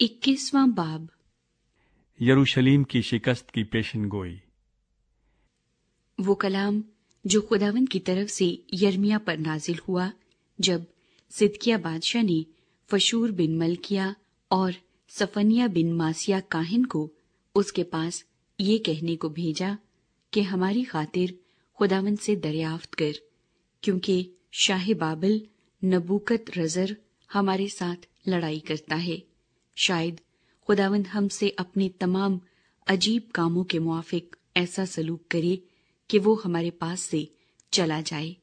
21वां बाब। यरूशलेम की शिकस्त की पेशन गोई। वो कलाम जो खुदावंद की तरफ से यर्मिया पर नाजिल हुआ जब सिदकिया बादशाह ने फशूर बिन मलकिया और सफनिया बिन मासिया काहिन को उसके पास ये कहने को भेजा कि हमारी खातिर खुदावंद से दरियाफ्त कर, क्योंकि शाह बाबिल नबूकत रजर हमारे साथ लड़ाई करता है। शायद खुदावंद हमसे अपने तमाम अजीब कामों के मुआफिक ऐसा सलूक करे कि वो हमारे पास से चला जाए।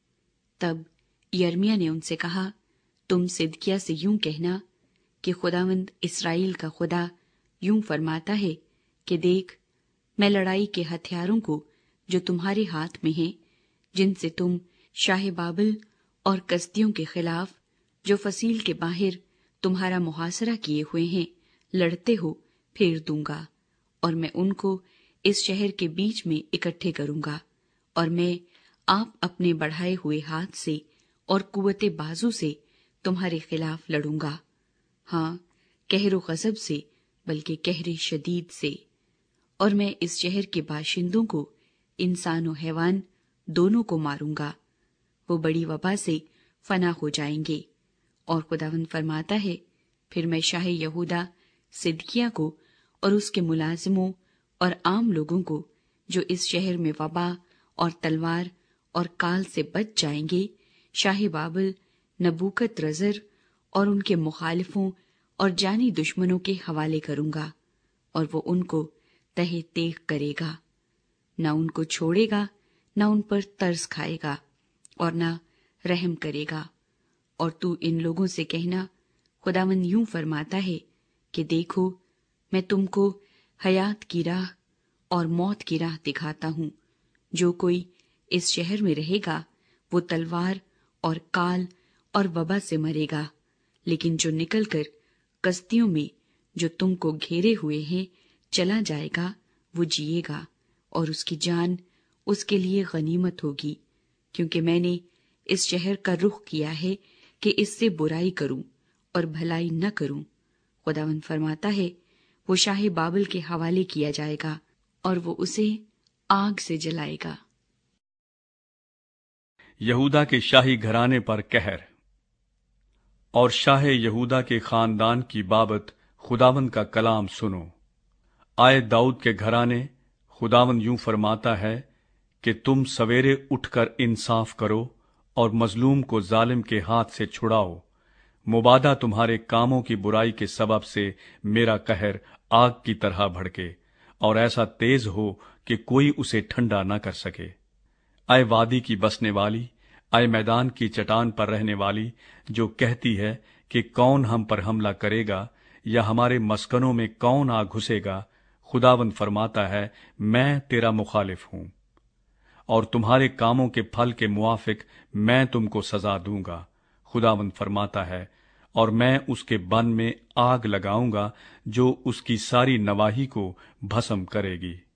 तब यर्मिया ने उनसे कहा, तुम सिदकिया से यूं कहना कि खुदावंद इस्राएल का खुदा यूं फरमाता है कि देख, मैं लड़ाई के हथियारों को जो तुम्हारे हाथ में हैं, जिनसे तुम शाह बाबिल और कसदियों के खिलाफ जो फसील के बाहर तुम्हारा मुहासरा किए हुए हैं लड़ते हो, फेर दूंगा, और मैं उनको इस शहर के बीच में इकट्ठे करूंगा, और मैं आप अपने बढ़ाए हुए हाथ से और कुव्वते बाजू से तुम्हारे खिलाफ लड़ूंगा। हाँ, कहरो गजब से, बल्कि कहरे शदीद से। और मैं इस शहर के बाशिंदों को, इंसान और हैवान दोनों को मारूंगा। वो बड़ी वबा से फना हो जाएंगे। और खुदावंद फरमाता है, फिर मैं शाह यहूदा सिदकिया को और उसके मुलाजिमों और आम लोगों को जो इस शहर में वबा और तलवार और काल से बच जाएंगे, शाह बाबिल नबूकत रजर और उनके मुखालिफों और जानी दुश्मनों के हवाले करूंगा, और वो उनको तहे तेग करेगा, न उनको छोड़ेगा, न उन पर तरस खाएगा और न रहम करेगा। और तू इन लोगों से कहना, खुदावंद यूं फरमाता है कि देखो, मैं तुमको हयात की राह और मौत की राह दिखाता हूं। जो कोई इस शहर में रहेगा वो तलवार और काल और वबा से मरेगा, लेकिन जो निकलकर कसदियों में जो तुमको घेरे हुए हैं चला जाएगा, वो जिएगा, और उसकी जान उसके लिए गनीमत होगी, क्योंकि मैंने इस शहर का रुख किया है कि इससे बुराई करूं और भलाई न करूं। खुदावंद फरमाता है, वो शाह बाबिल के हवाले किया जाएगा और वो उसे आग से जलाएगा। यहूदा के शाही घराने पर कहर। और शाह यहूदा के खानदान की बाबत खुदावंद का कलाम सुनो। आए दाऊद के घराने, खुदावंद यूं फरमाता है कि तुम सवेरे उठकर इंसाफ करो और मजलूम को जालिम के हाथ से छुड़ाओ। मुबादा तुम्हारे कामों की बुराई के सबब से मेरा कहर आग की तरह भड़के और ऐसा तेज हो कि कोई उसे ठंडा न कर सके। आए वादी की बसने वाली, आए मैदान की चट्टान पर रहने वाली, जो कहती है कि कौन हम पर हमला करेगा या हमारे मस्कनों में कौन आ घुसेगा, खुदावंद फरमाता है, मैं तेरा मुखालिफ हूं और तुम्हारे कामों के फल के मुआफिक मैं तुमको सजा दूंगा, खुदावंद फरमाता है। और मैं उसके बन में आग लगाऊंगा जो उसकी सारी नवाही को भस्म करेगी।